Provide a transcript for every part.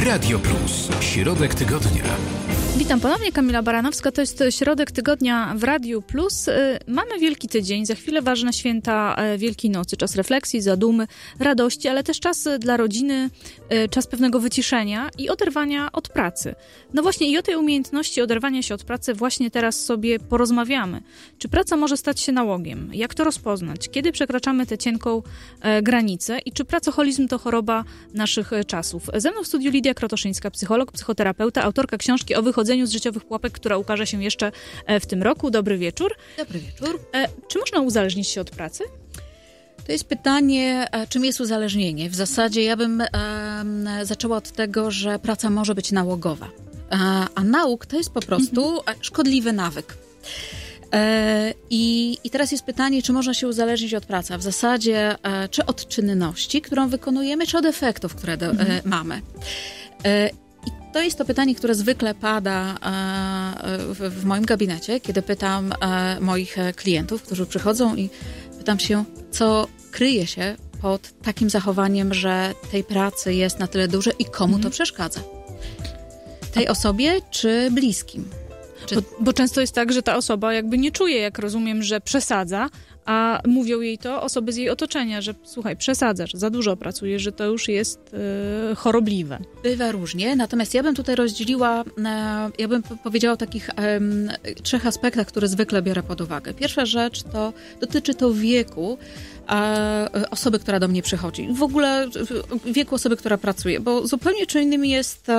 Radio Plus. Środek tygodnia. Witam ponownie, Kamila Baranowska. To jest środek tygodnia w Radiu Plus. Mamy Wielki Tydzień, za chwilę ważne święta Wielkiej Nocy. Czas refleksji, zadumy, radości, ale też czas dla rodziny, czas pewnego wyciszenia i oderwania od pracy. No właśnie i o tej umiejętności oderwania się od pracy właśnie teraz sobie porozmawiamy. Czy praca może stać się nałogiem? Jak to rozpoznać? Kiedy przekraczamy tę cienką granicę? I czy pracoholizm to choroba naszych czasów? Ze mną w studiu Lidia Krotoszyńska, psycholog, psychoterapeuta, autorka książki o wychodzeniu z życiowych pułapek, która ukaże się jeszcze w tym roku. Dobry wieczór. Dobry wieczór. Czy można uzależnić się od pracy? To jest pytanie, czym jest uzależnienie. W zasadzie ja bym zaczęła od tego, że praca może być nałogowa. A nałóg to jest po prostu szkodliwy nawyk. I teraz jest pytanie, czy można się uzależnić od pracy. A w zasadzie czy od czynności, którą wykonujemy, czy od efektów, które mamy. I to jest to pytanie, które zwykle pada w moim gabinecie, kiedy pytam moich klientów, którzy przychodzą i pytam się, co kryje się pod takim zachowaniem, że tej pracy jest na tyle dużo i komu to przeszkadza. Tej osobie czy bliskim? Bo często jest tak, że ta osoba jakby nie czuje, jak rozumiem, że przesadza, a mówią jej to osoby z jej otoczenia, że słuchaj, przesadzasz, za dużo pracujesz, że to już jest chorobliwe. Bywa różnie, natomiast ja bym tutaj rozdzieliła, ja bym powiedziała o takich 3 aspektach, które zwykle biorę pod uwagę. Pierwsza rzecz to dotyczy to wieku osoby, która do mnie przychodzi. W ogóle wieku osoby, która pracuje, bo zupełnie czym innym jest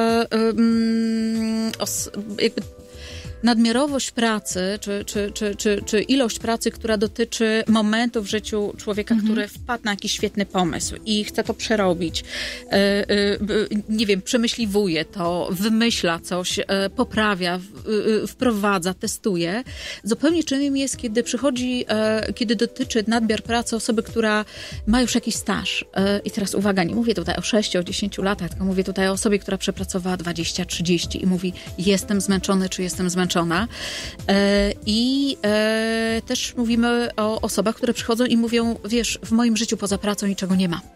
jakby nadmiarowość pracy, czy ilość pracy, która dotyczy momentu w życiu człowieka, który wpadł na jakiś świetny pomysł i chce to przerobić, nie wiem, przemyśliwuje to, wymyśla coś, poprawia, wprowadza, testuje. Zupełnie czym innym jest, kiedy przychodzi, kiedy dotyczy nadmiar pracy osoby, która ma już jakiś staż. I teraz uwaga, nie mówię tutaj o 6, o 10 latach, tylko mówię tutaj o osobie, która przepracowała 20, 30 i mówi, jestem zmęczony, czy jestem zmęczona. I też mówimy o osobach, które przychodzą i mówią, wiesz, w moim życiu poza pracą niczego nie ma.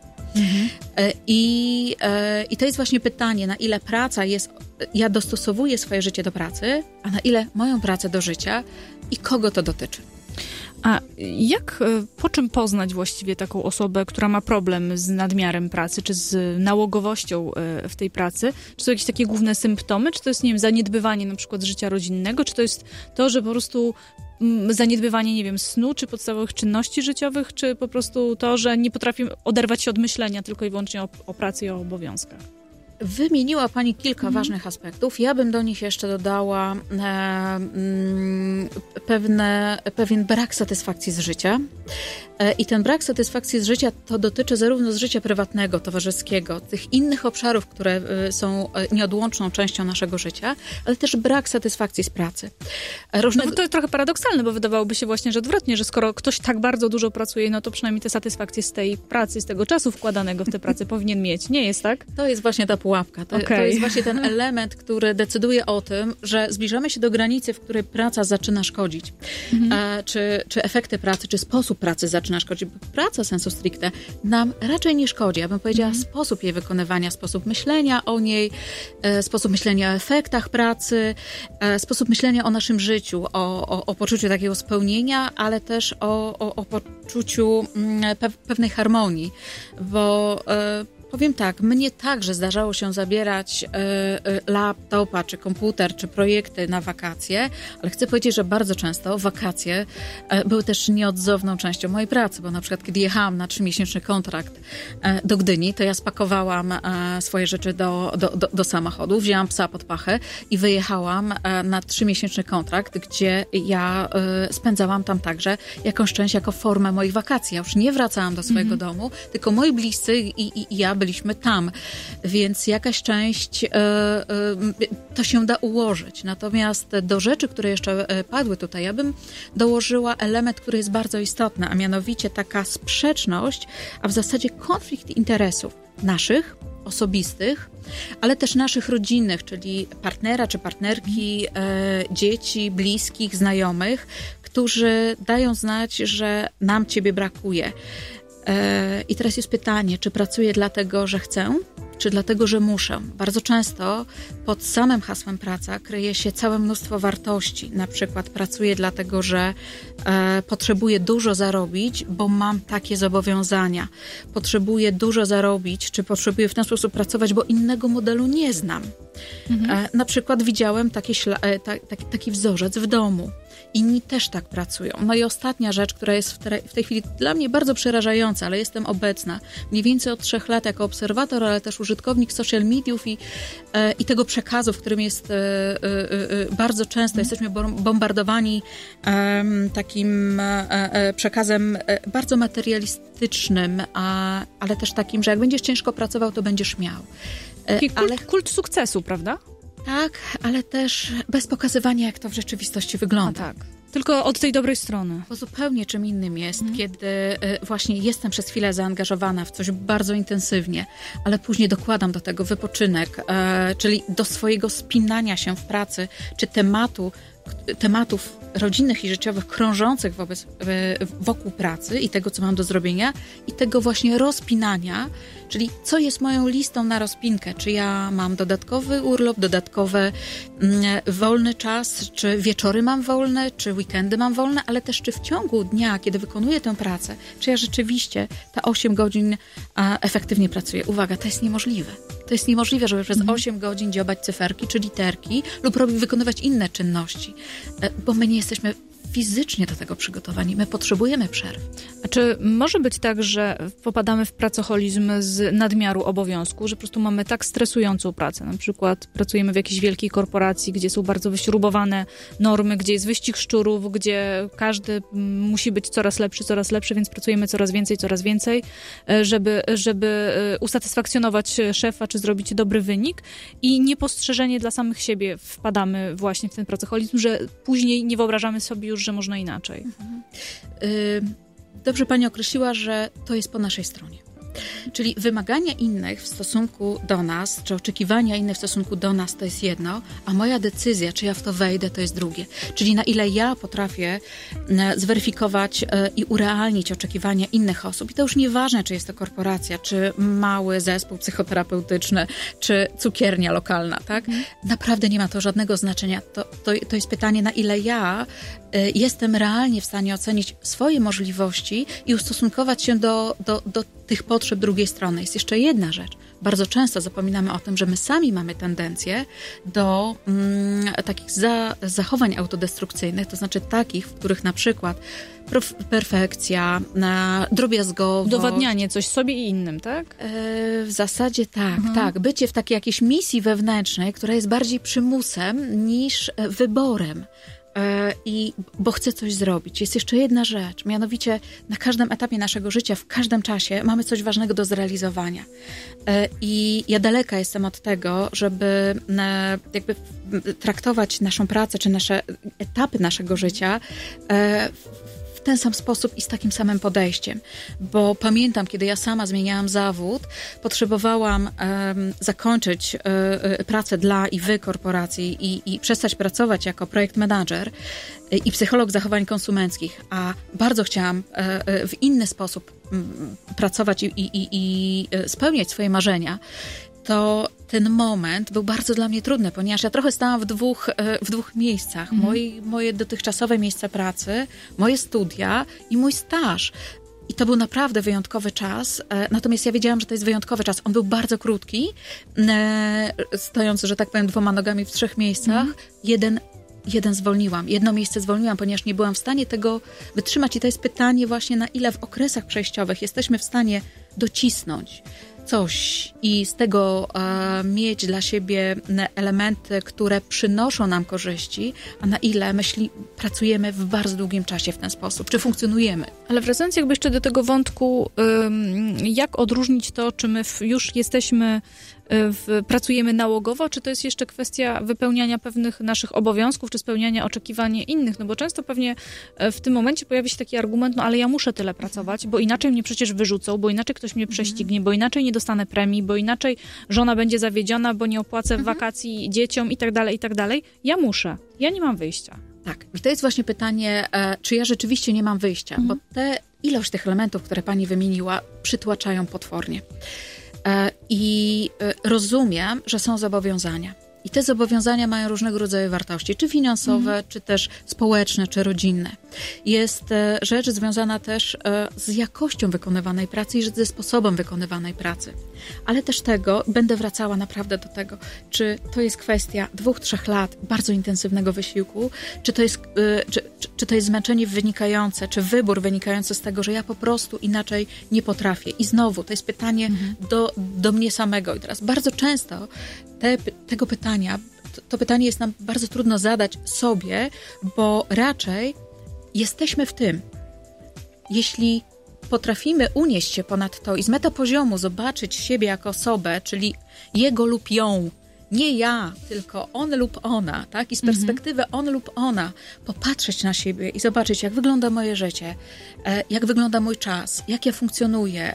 I to jest właśnie pytanie, na ile praca jest, ja dostosowuję swoje życie do pracy, a na ile moją pracę do życia i kogo to dotyczy. A po czym poznać właściwie taką osobę, która ma problem z nadmiarem pracy, czy z nałogowością w tej pracy? Czy są jakieś takie główne symptomy? Czy to jest, nie wiem, zaniedbywanie na przykład życia rodzinnego? Czy to jest to, że po prostu zaniedbywanie, nie wiem, snu, czy podstawowych czynności życiowych? Czy po prostu to, że nie potrafi oderwać się od myślenia tylko i wyłącznie o pracy i o obowiązkach? Wymieniła Pani kilka ważnych aspektów. Ja bym do nich jeszcze dodała pewien brak satysfakcji z życia. I ten brak satysfakcji z życia to dotyczy zarówno z życia prywatnego, towarzyskiego, tych innych obszarów, które są nieodłączną częścią naszego życia, ale też brak satysfakcji z pracy. No bo to jest trochę paradoksalne, bo wydawałoby się właśnie, że odwrotnie, że skoro ktoś tak bardzo dużo pracuje, no to przynajmniej tę satysfakcję z tej pracy, z tego czasu wkładanego w tę pracę powinien mieć. Nie jest tak? To jest właśnie ta pułapka. To jest właśnie ten element, który decyduje o tym, że zbliżamy się do granicy, w której praca zaczyna szkodzić. Czy efekty pracy, czy sposób pracy zaczyna szkodzić. Praca sensu stricte nam raczej nie szkodzi. Ja bym powiedziała sposób jej wykonywania, sposób myślenia o niej, sposób myślenia o efektach pracy, sposób myślenia o naszym życiu, o poczuciu takiego spełnienia, ale też o poczuciu pewnej harmonii, bo powiem tak, mnie także zdarzało się zabierać laptopa, czy komputer, czy projekty na wakacje, ale chcę powiedzieć, że bardzo często wakacje były też nieodzowną częścią mojej pracy, bo na przykład kiedy jechałam na 3-miesięczny kontrakt do Gdyni, to ja spakowałam swoje rzeczy do samochodu, wzięłam psa pod pachę i wyjechałam na 3-miesięczny kontrakt, gdzie ja spędzałam tam także jakąś część jako formę moich wakacji. Ja już nie wracałam do swojego domu, tylko moi bliscy i ja byliśmy tam, więc jakaś część to się da ułożyć. Natomiast do rzeczy, które jeszcze padły tutaj, ja bym dołożyła element, który jest bardzo istotny, a mianowicie taka sprzeczność, a w zasadzie konflikt interesów naszych, osobistych, ale też naszych rodzinnych, czyli partnera czy partnerki, dzieci, bliskich, znajomych, którzy dają znać, że nam ciebie brakuje. I teraz jest pytanie, czy pracuję dlatego, że chcę, czy dlatego, że muszę. Bardzo często pod samym hasłem praca kryje się całe mnóstwo wartości. Na przykład pracuję dlatego, że potrzebuję dużo zarobić, bo mam takie zobowiązania. Potrzebuję dużo zarobić, czy potrzebuję w ten sposób pracować, bo innego modelu nie znam. Na przykład widziałem taki wzorzec w domu. Inni też tak pracują. No i ostatnia rzecz, która jest w tej chwili dla mnie bardzo przerażająca, ale jestem obecna mniej więcej od 3 lat jako obserwator, ale też użytkownik social mediów i tego przekazu, w którym jest bardzo często jesteśmy bombardowani takim przekazem bardzo materialistycznym, ale też takim, że jak będziesz ciężko pracował, to będziesz miał. Kult sukcesu, prawda? Tak, ale też bez pokazywania, jak to w rzeczywistości wygląda. Tak. Tylko od tej dobrej strony. Bo zupełnie czym innym jest, kiedy właśnie jestem przez chwilę zaangażowana w coś bardzo intensywnie, ale później dokładam do tego wypoczynek, czyli do swojego spinania się w pracy, czy tematów rodzinnych i życiowych krążących wokół pracy i tego, co mam do zrobienia, i tego właśnie rozpinania, czyli co jest moją listą na rozpinkę, czy ja mam dodatkowy urlop, dodatkowy wolny czas, czy wieczory mam wolne, czy weekendy mam wolne, ale też czy w ciągu dnia, kiedy wykonuję tę pracę, czy ja rzeczywiście te 8 godzin efektywnie pracuję. Uwaga, to jest niemożliwe. To jest niemożliwe, żeby przez 8 godzin dziobać cyferki czy literki lub wykonywać inne czynności, bo my nie jesteśmy fizycznie do tego przygotowani. My potrzebujemy przerw. A czy może być tak, że popadamy w pracoholizm z nadmiaru obowiązku, że po prostu mamy tak stresującą pracę? Na przykład pracujemy w jakiejś wielkiej korporacji, gdzie są bardzo wyśrubowane normy, gdzie jest wyścig szczurów, gdzie każdy musi być coraz lepszy, więc pracujemy coraz więcej, żeby usatysfakcjonować szefa, czy zrobić dobry wynik, i niepostrzeżenie dla samych siebie wpadamy właśnie w ten pracoholizm, że później nie wyobrażamy sobie już, że można inaczej. Dobrze pani określiła, że to jest po naszej stronie. Czyli wymagania innych w stosunku do nas, czy oczekiwania innych w stosunku do nas, to jest jedno, a moja decyzja, czy ja w to wejdę, to jest drugie. Czyli na ile ja potrafię zweryfikować i urealnić oczekiwania innych osób. I to już nieważne, czy jest to korporacja, czy mały zespół psychoterapeutyczny, czy cukiernia lokalna, tak? Naprawdę nie ma to żadnego znaczenia. To jest pytanie, na ile ja jestem realnie w stanie ocenić swoje możliwości i ustosunkować się do tych potrzeb drugiej strony. Jest jeszcze jedna rzecz. Bardzo często zapominamy o tym, że my sami mamy tendencję do takich zachowań autodestrukcyjnych, to znaczy takich, w których na przykład perfekcja, drobiazgowość. Udowadnianie coś sobie i innym, tak? W zasadzie tak. Bycie w takiej jakiejś misji wewnętrznej, która jest bardziej przymusem niż wyborem. Bo chcę coś zrobić. Jest jeszcze jedna rzecz, mianowicie na każdym etapie naszego życia, w każdym czasie mamy coś ważnego do zrealizowania. I ja daleka jestem od tego, żeby jakby traktować naszą pracę, czy nasze etapy naszego życia w ten sam sposób i z takim samym podejściem. Bo pamiętam, kiedy ja sama zmieniałam zawód, potrzebowałam zakończyć pracę dla i w korporacji i przestać pracować jako projekt manager i psycholog zachowań konsumenckich, a bardzo chciałam w inny sposób pracować i spełniać swoje marzenia, to ten moment był bardzo dla mnie trudny, ponieważ ja trochę stałam w dwóch miejscach. Moje dotychczasowe miejsce pracy, moje studia i mój staż. I to był naprawdę wyjątkowy czas. Natomiast ja wiedziałam, że to jest wyjątkowy czas. On był bardzo krótki, stojąc, że tak powiem, 2 nogami w 3 miejscach. Jedno miejsce zwolniłam, ponieważ nie byłam w stanie tego wytrzymać. I to jest pytanie właśnie, na ile w okresach przejściowych jesteśmy w stanie docisnąć coś i z tego mieć dla siebie elementy, które przynoszą nam korzyści, a na ile pracujemy w bardzo długim czasie w ten sposób, czy funkcjonujemy. Ale wracając jakby jeszcze do tego wątku, jak odróżnić to, czy my już jesteśmy, pracujemy nałogowo, czy to jest jeszcze kwestia wypełniania pewnych naszych obowiązków, czy spełniania oczekiwań innych, no bo często pewnie w tym momencie pojawi się taki argument, no ale ja muszę tyle pracować, bo inaczej mnie przecież wyrzucą, bo inaczej ktoś mnie prześcignie, bo inaczej nie dostanę premii, bo inaczej żona będzie zawiedziona, bo nie opłacę wakacji dzieciom i tak dalej. Ja muszę. Ja nie mam wyjścia. Tak. I to jest właśnie pytanie, czy ja rzeczywiście nie mam wyjścia, bo ilość tych elementów, które pani wymieniła, przytłaczają potwornie. I rozumiem, że są zobowiązania. I te zobowiązania mają różnego rodzaju wartości, czy finansowe, czy też społeczne, czy rodzinne. Jest rzecz związana też z jakością wykonywanej pracy i ze sposobem wykonywanej pracy. Ale też będę wracała naprawdę do tego, czy to jest kwestia 2-3 lat bardzo intensywnego wysiłku, czy to jest zmęczenie wynikające, czy wybór wynikający z tego, że ja po prostu inaczej nie potrafię. I znowu, to jest pytanie do mnie samego. I teraz bardzo często tego pytania, to pytanie jest nam bardzo trudno zadać sobie, bo raczej jesteśmy w tym. Jeśli potrafimy unieść się ponad to i z metapoziomu zobaczyć siebie jako osobę, czyli jego lub ją, nie ja, tylko on lub ona, tak? I z perspektywy on lub ona popatrzeć na siebie i zobaczyć, jak wygląda moje życie, jak wygląda mój czas, jak ja funkcjonuję,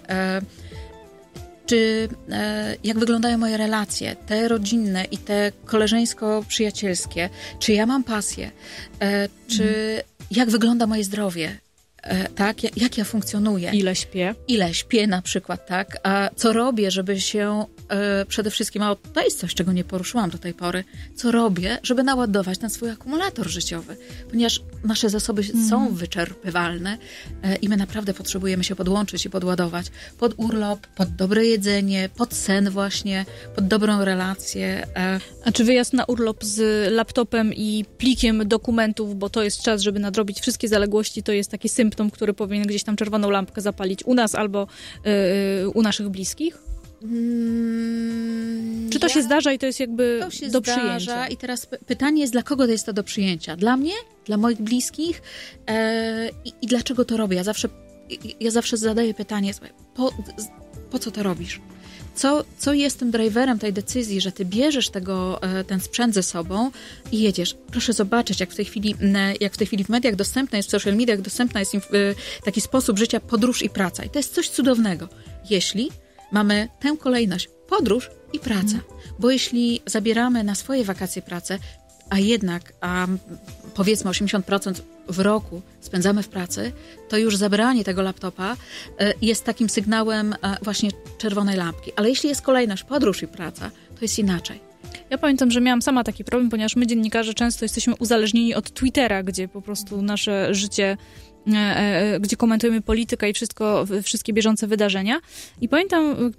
jak wyglądają moje relacje, te rodzinne i te koleżeńsko-przyjacielskie, czy ja mam pasję, czy jak wygląda moje zdrowie, tak? Jak ja funkcjonuję. Ile śpię na przykład, tak? A co robię, żeby się przede wszystkim, to jest coś, czego nie poruszyłam do tej pory, co robię, żeby naładować ten swój akumulator życiowy, ponieważ nasze zasoby są wyczerpywalne i my naprawdę potrzebujemy się podłączyć i podładować pod urlop, pod dobre jedzenie, pod sen właśnie, pod dobrą relację. A czy wyjazd na urlop z laptopem i plikiem dokumentów, bo to jest czas, żeby nadrobić wszystkie zaległości, to jest taki symptom, który powinien gdzieś tam czerwoną lampkę zapalić u nas albo u naszych bliskich? Czy to się zdarza i to jest jakby do przyjęcia? I teraz pytanie jest, dla kogo to jest to do przyjęcia? Dla mnie? Dla moich bliskich? I dlaczego to robię? Ja zawsze zadaję pytanie, po co to robisz? Co jest tym driverem tej decyzji, że ty bierzesz ten sprzęt ze sobą i jedziesz? Proszę zobaczyć, jak w tej chwili w mediach dostępna jest, w social mediach dostępna jest taki sposób życia, podróż i praca. I to jest coś cudownego. Jeśli mamy tę kolejność, podróż i praca. Bo jeśli zabieramy na swoje wakacje pracę, a jednak powiedzmy 80% w roku spędzamy w pracy, to już zabranie tego laptopa jest takim sygnałem właśnie czerwonej lampki. Ale jeśli jest kolejność, podróż i praca, to jest inaczej. Ja pamiętam, że miałam sama taki problem, ponieważ my dziennikarze często jesteśmy uzależnieni od Twittera, gdzie po prostu nasze życie, gdzie komentujemy politykę i wszystkie bieżące wydarzenia. I pamiętam,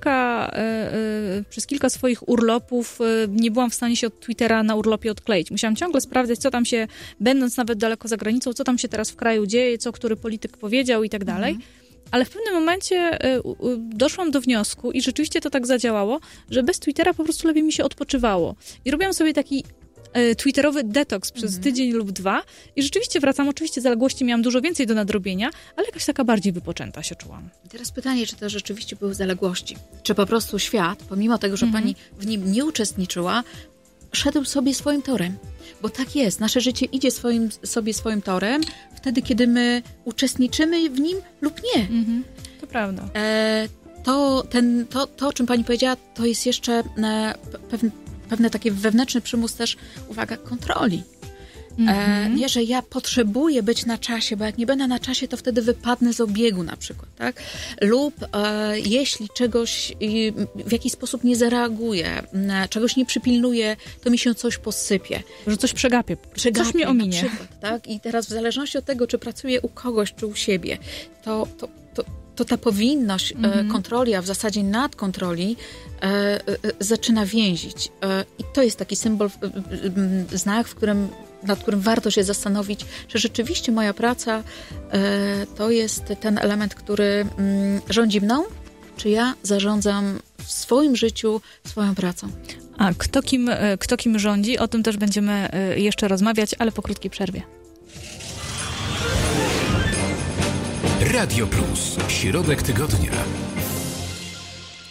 przez kilka swoich urlopów nie byłam w stanie się od Twittera na urlopie odkleić. Musiałam ciągle sprawdzać, co tam się, będąc nawet daleko za granicą, co tam się teraz w kraju dzieje, co który polityk powiedział i tak dalej. Ale w pewnym momencie doszłam do wniosku i rzeczywiście to tak zadziałało, że bez Twittera po prostu lepiej mi się odpoczywało. I robiłam sobie taki twitterowy detoks przez tydzień lub 2 i rzeczywiście wracam. Oczywiście zaległości miałam dużo więcej do nadrobienia, ale jakaś taka bardziej wypoczęta się czułam. I teraz pytanie, czy to rzeczywiście były zaległości? Czy po prostu świat, pomimo tego, że pani w nim nie uczestniczyła, szedł sobie swoim torem? Bo tak jest, nasze życie idzie swoim torem wtedy, kiedy my uczestniczymy w nim lub nie. To prawda. To, o czym pani powiedziała, to jest jeszcze pewny taki wewnętrzny przymus też, uwaga, kontroli. Nie, że ja potrzebuję być na czasie, bo jak nie będę na czasie, to wtedy wypadnę z obiegu na przykład, tak? Lub jeśli czegoś w jakiś sposób nie zareaguję, czegoś nie przypilnuję, to mi się coś posypie. Że coś przegapię. Coś mnie ominie. Na przykład, tak? I teraz w zależności od tego, czy pracuję u kogoś, czy u siebie, to ta powinność kontroli, a w zasadzie nadkontroli zaczyna więzić. I to jest taki symbol, znak, nad którym warto się zastanowić, że rzeczywiście moja praca to jest ten element, który rządzi mną, czy ja zarządzam w swoim życiu swoją pracą. A kto kim rządzi? O tym też będziemy jeszcze rozmawiać, ale po krótkiej przerwie. Radio Plus. Środek tygodnia.